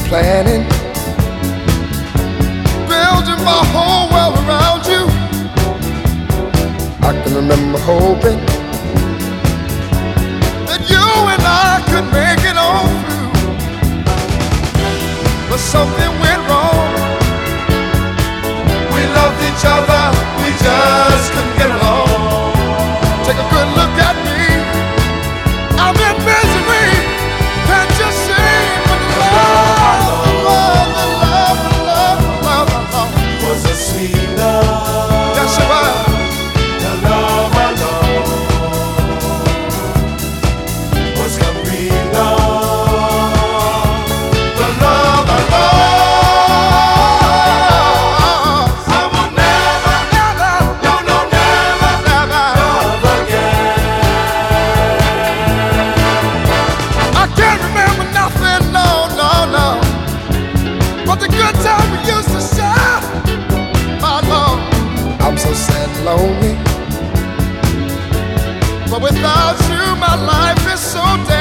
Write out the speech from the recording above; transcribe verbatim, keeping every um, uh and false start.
planning, building my whole world around you. I can remember hoping that you and I could make it on through, but something went wrong. We loved each other, we just couldn't get along. Take a good look at me, I'm in misery. Can't you see? But the love, the love, the love, the love, the love, the love was a sweet love. That's right. The love I know was complete love. The love I love, I will never, never, no, no, never, never love again. I can't remember nothing, no, no, no, but the good time we used to share, my love. I'm so sad and lonely, but without you, my life is so damn